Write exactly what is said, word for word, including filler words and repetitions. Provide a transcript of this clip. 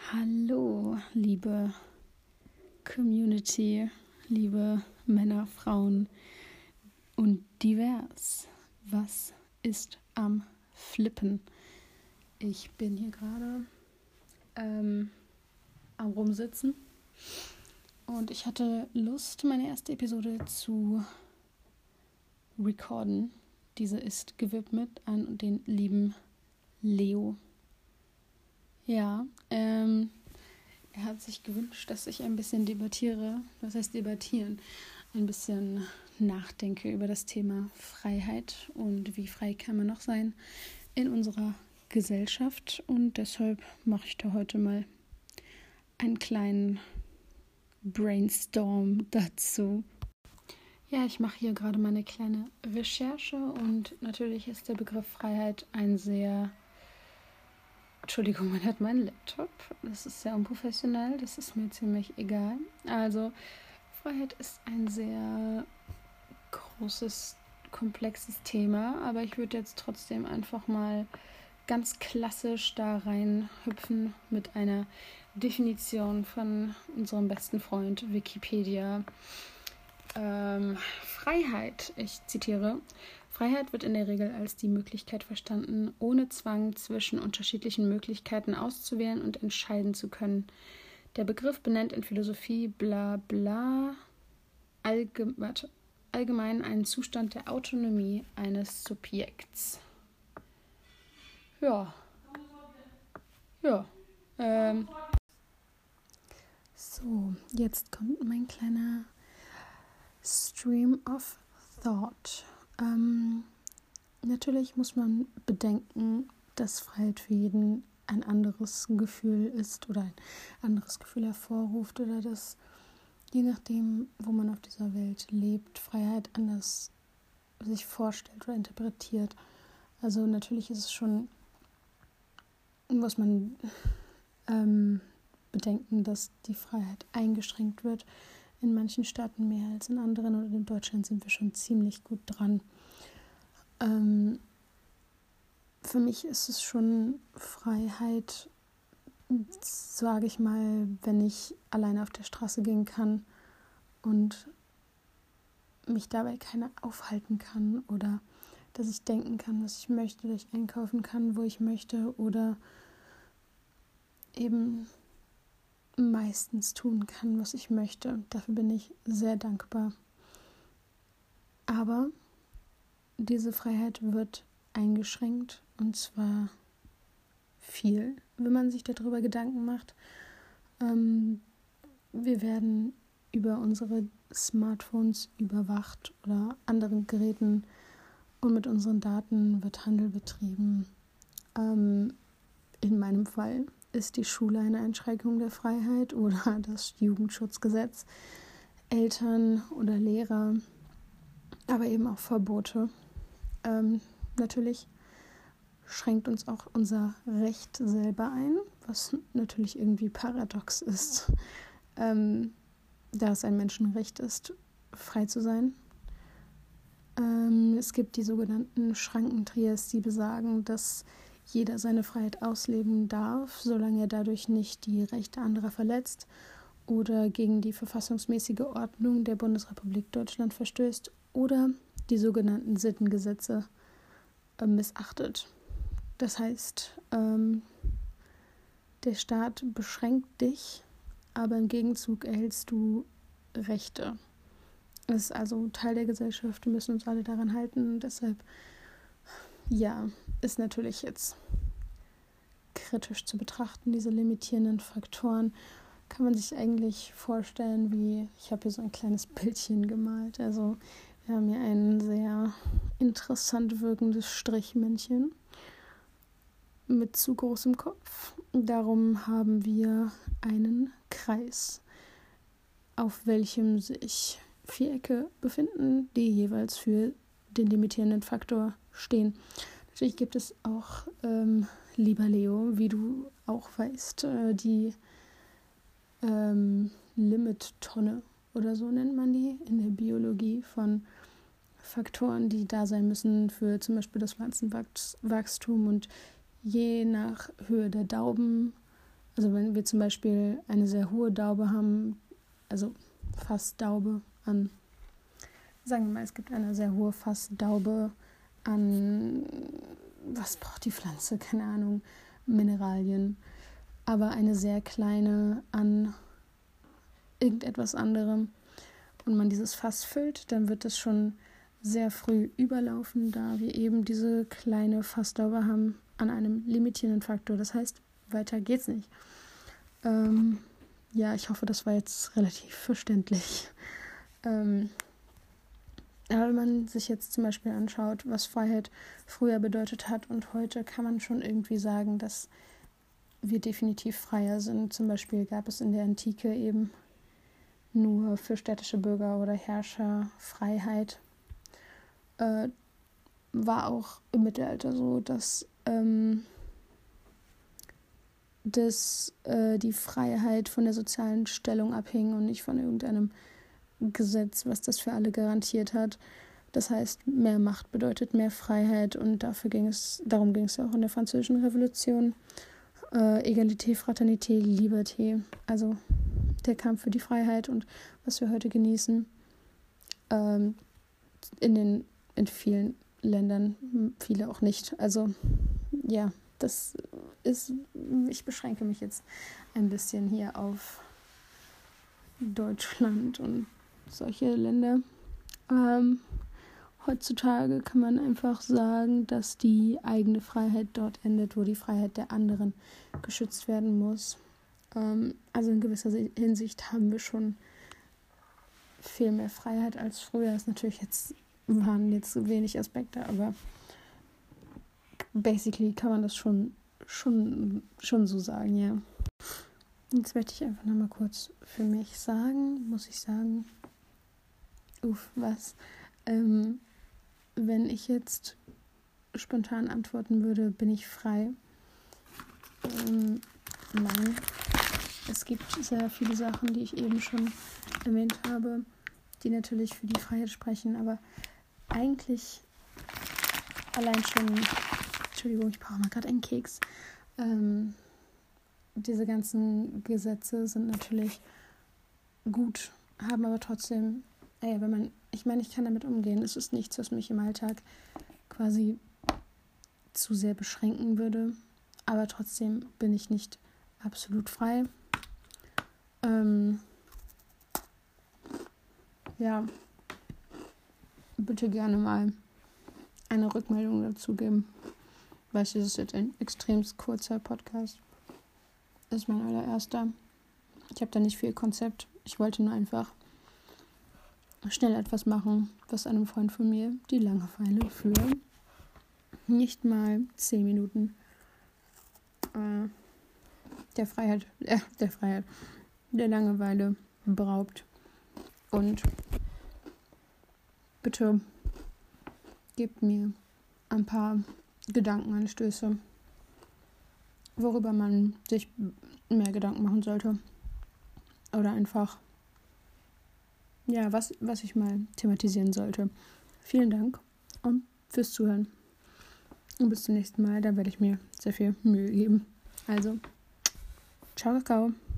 Hallo, liebe Community, liebe Männer, Frauen und divers. Was ist am Flippen? Ich bin hier gerade ähm, am Rumsitzen und ich hatte Lust, meine erste Episode zu recorden. Diese ist gewidmet an den lieben Leo. Ja, ähm, er hat sich gewünscht, dass ich ein bisschen debattiere, was heißt debattieren, ein bisschen nachdenke über das Thema Freiheit und wie frei kann man noch sein in unserer Gesellschaft. Und deshalb mache ich da heute mal einen kleinen Brainstorm dazu. Ja, ich mache hier gerade meine kleine Recherche und natürlich ist der Begriff Freiheit ein sehr... Entschuldigung, man hat meinen Laptop. Das ist sehr unprofessionell, das ist mir ziemlich egal. Also, Freiheit ist ein sehr großes, komplexes Thema, aber ich würde jetzt trotzdem einfach mal ganz klassisch da reinhüpfen mit einer Definition von unserem besten Freund Wikipedia. Ähm, Freiheit, ich zitiere, Freiheit wird in der Regel als die Möglichkeit verstanden, ohne Zwang zwischen unterschiedlichen Möglichkeiten auszuwählen und entscheiden zu können. Der Begriff benennt in Philosophie bla bla allge- warte, allgemein einen Zustand der Autonomie eines Subjekts. Ja. Ja. Ähm. So, jetzt kommt mein kleiner Stream of Thought. Ähm, natürlich muss man bedenken, dass Freiheit für jeden ein anderes Gefühl ist oder ein anderes Gefühl hervorruft oder dass je nachdem, wo man auf dieser Welt lebt, Freiheit anders sich vorstellt oder interpretiert. Also natürlich ist es schon, muss man ähm, bedenken, dass die Freiheit eingeschränkt wird. In manchen Staaten mehr als in anderen und in Deutschland sind wir schon ziemlich gut dran. Ähm, für mich ist es schon Freiheit, sage ich mal, wenn ich alleine auf der Straße gehen kann und mich dabei keiner aufhalten kann oder dass ich denken kann, was ich möchte, dass ich einkaufen kann, wo ich möchte oder eben meistens tun kann, was ich möchte. Dafür bin ich sehr dankbar. Aber diese Freiheit wird eingeschränkt und zwar viel, wenn man sich darüber Gedanken macht. Ähm, wir werden über unsere Smartphones überwacht oder anderen Geräten und mit unseren Daten wird Handel betrieben. Ähm, in meinem Fall ist die Schule eine Einschränkung der Freiheit oder das Jugendschutzgesetz, Eltern oder Lehrer, aber eben auch Verbote. Ähm, natürlich schränkt uns auch unser Recht selber ein, was natürlich irgendwie paradox ist, ähm, da es ein Menschenrecht ist, frei zu sein. Ähm, es gibt die sogenannten Schrankentrias, die besagen, dass jeder seine Freiheit ausleben darf, solange er dadurch nicht die Rechte anderer verletzt oder gegen die verfassungsmäßige Ordnung der Bundesrepublik Deutschland verstößt oder die sogenannten Sittengesetze äh, missachtet. Das heißt, ähm, der Staat beschränkt dich, aber im Gegenzug erhältst du Rechte. Das ist also Teil der Gesellschaft, wir müssen uns alle daran halten. Deshalb, ja, ist natürlich jetzt kritisch zu betrachten, diese limitierenden Faktoren. Kann man sich eigentlich vorstellen, wie, ich habe hier so ein kleines Bildchen gemalt. Also wir haben hier ein sehr interessant wirkendes Strichmännchen mit zu großem Kopf. Darum haben wir einen Kreis, auf welchem sich Vierecke befinden, die jeweils für den limitierenden Faktor stehen. Natürlich gibt es auch, ähm, lieber Leo, wie du auch weißt, äh, die ähm, Limit-Tonne oder so nennt man die in der Biologie von Faktoren, die da sein müssen für zum Beispiel das Pflanzenwachstum und je nach Höhe der Dauben Also wenn wir zum Beispiel eine sehr hohe Daube haben, also Fassdaube an, sagen wir mal, es gibt eine sehr hohe Fassdaube an, was braucht die Pflanze? Keine Ahnung, Mineralien. Aber eine sehr kleine an irgendetwas anderem und man dieses Fass füllt, dann wird es schon sehr früh überlaufen, da wir eben diese kleine Fassdaube haben an einem limitierenden Faktor. Das heißt, weiter geht's nicht. Ähm, ja, ich hoffe, das war jetzt relativ verständlich. Ähm, aber wenn man sich jetzt zum Beispiel anschaut, was Freiheit früher bedeutet hat und heute, kann man schon irgendwie sagen, dass wir definitiv freier sind. Zum Beispiel gab es in der Antike eben nur für städtische Bürger oder Herrscher Freiheit. Äh, war auch im Mittelalter so, dass, ähm, dass äh, die Freiheit von der sozialen Stellung abhing und nicht von irgendeinem Gesetz, was das für alle garantiert hat. Das heißt, mehr Macht bedeutet mehr Freiheit und dafür ging es, darum ging es ja auch in der Französischen Revolution. Äh, Egalité, Fraternité, Liberté, also der Kampf für die Freiheit und was wir heute genießen. Ähm, in den in vielen Ländern, viele auch nicht. Also ja, das ist, ich beschränke mich jetzt ein bisschen hier auf Deutschland und solche Länder. Ähm, heutzutage kann man einfach sagen, dass die eigene Freiheit dort endet, wo die Freiheit der anderen geschützt werden muss. Ähm, also in gewisser Hinsicht haben wir schon viel mehr Freiheit als früher. Das ist natürlich jetzt, waren jetzt wenig Aspekte, aber basically kann man das schon, schon, schon so sagen, ja. Jetzt möchte ich einfach nochmal kurz für mich sagen, muss ich sagen, uff, was, ähm, wenn ich jetzt spontan antworten würde, bin ich frei? Ähm, nein. Es gibt sehr viele Sachen, die ich eben schon erwähnt habe, die natürlich für die Freiheit sprechen, aber eigentlich allein schon, Entschuldigung, ich brauche mal gerade einen Keks, ähm, diese ganzen Gesetze sind natürlich gut, haben aber trotzdem, ey, wenn man, ich meine, ich kann damit umgehen, es ist nichts, was mich im Alltag quasi zu sehr beschränken würde, aber trotzdem bin ich nicht absolut frei. Ähm, ja, bitte gerne mal eine Rückmeldung dazu geben. Weißt du, das ist jetzt ein extrem kurzer Podcast. Das ist mein allererster. Ich habe da nicht viel Konzept. Ich wollte nur einfach schnell etwas machen, was einem Freund von mir die Langeweile für nicht mal zehn Minuten äh, der Freiheit, äh, der Freiheit, der Langeweile beraubt. Und bitte gebt mir ein paar Gedankenanstöße, worüber man sich mehr Gedanken machen sollte. Oder einfach, ja, was, was ich mal thematisieren sollte. Vielen Dank und fürs Zuhören. Und bis zum nächsten Mal, da werde ich mir sehr viel Mühe geben. Also, ciao, Kakao.